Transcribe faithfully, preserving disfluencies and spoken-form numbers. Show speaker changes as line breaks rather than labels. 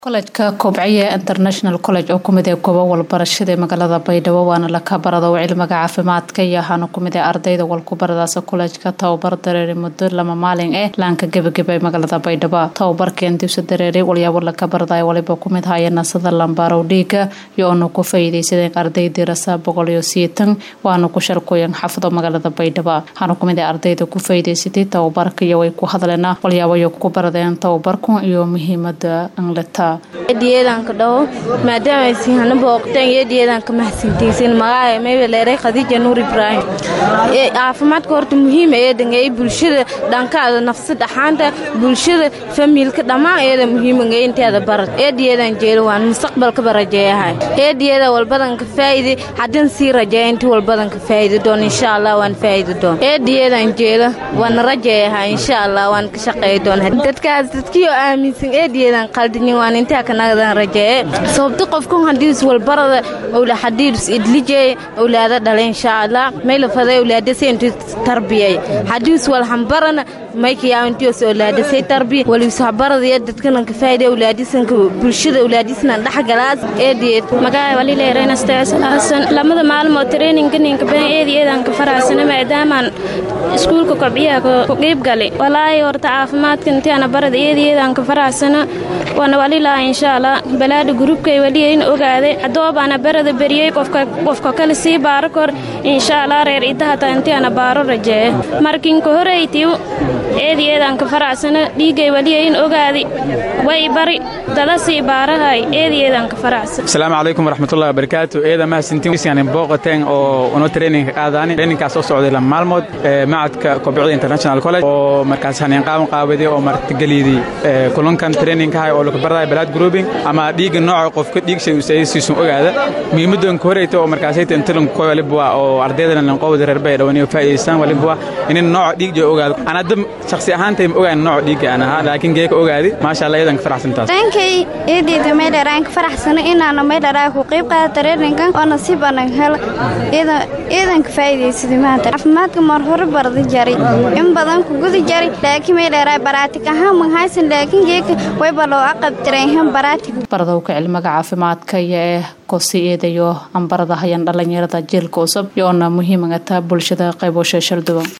College-ka Kobciya International College oo kumid ah goobo walbarashada magaalada Baydhabo waana la ka barado cilmiga caafimaadka iyo waxaana kumid ah ardayda walbarashada college-ka tababar dareere muddo lama maalin ah laanka gabagabay magaalada Baydhabo tababarkan dibsa dareere waliyaabo la ka baraday waliba kumid hay'adda sida lambarow dhiiga iyo oo ku faa'iideysadeen ardayda rasa boqol iyo sideetan waana ku sharkooyan xafado magaalada Baydhabo waxaana kumid ah ardayda ku faa'iideysatay tababarka iyo way ku hadleena waliyaabo ku baradeen tababarku iyo muhiimada anglata
eedeedan ka dhaw maadaama ay siihana booqteen eedeedan ka mahadsantiisin magaca meelay Khadija Nuur Ibrahim ee caafimaadka horta muhiim ee dhanay bulshada dhankaada nafsada xaanta bulshada familka dhamaan ee muhiim ee inteeda barad eedeedan jeelo waan mustaqbalka barajeeyahay eedeeda walbadan ka faa'iido hadan si rajeeynti walbadan ka faa'iido doon insha Allah waan faa'iido doon eedeedan jeelo waan rajeeyahay insha Allah waan ka shaqeey doon dadkaas dadkii aaminsan eedeedan qaldin waan inta كناقدان رجاء صوبت قفكم هنديس والبرد أولاد حديث إدليجي أولاد دلين إن شاء الله ما يلفظي أولاد سينتو تربية حديث والحمبرنا ما يكيا أنتيوس أولاد سي تربية وليس برد يدت كنا كفاية أولاد سنك برشة أولاد سنا نحق جلاس إديت
مقاي ولي ليرين استعس الحسن لما ذا معلم ترينين كنين كبين إيدي إيدان كفراسنا ما دائما سكول كوكبيا كوكيب قالي ولا يورتعاف ما كنت أنا برد إيدي إيدان كفراسنا وأنا ولي لا إن شاء الله بلاد جروب كي وليين أوجاده عدوب أنا برد بريء قف قف كل سي باركور إن شاء الله رير إتها تنتي أنا بارو رجع ماركين كهريتيو إيدي إيدان كفراسنا ديجي وليين أوجادي ويبري دلسي بارهاي إيدي إيدان كفراس.
السلام عليكم ورحمة الله وبركاته. إذا ما سنتين يعني بوقتين أو أنو ترينينج آذاني ترينينج كاسوس سعودي لما معلمود معد كوبعي انترناشنال كولج أو مركز هنيان قام قابدي أو مرتجليدي كلون كان ترينينج هاي أو لك برا بلاد جروبين أما ديج النوع قف ديج شيء سيسون أوجاده ميمدون كوريتو أو مركزية انتلون كوي لبوا أو أرديدنا نقود الربيع لو نيو فايسان ولبوا إن النوع ديج جو أوجاده أنا دم شخصي أهان تيم أوجاد النوع ديج أنا لكن جيك أوجادي ما شاء الله إذا فرح سنتاس.
رانكي إيدي تميل رانك فرح سنة إن أنا ميل راك وقيب قاعد ترينينج أنا نصيب أنا هلا إذا إذا كفاية سيدمات عفمات مرهور برد جري إن بدن كوجود جري لكن ميل راك براتك هم من هاي لكن جيك ويبلو عقب تريهم براتك.
baradowka cilmiga caafimaadka ee kosiyeedayo aan baradahayan dhalinyarada jiilka cusub iyo muhiimada bulshada qaybo shashal duwan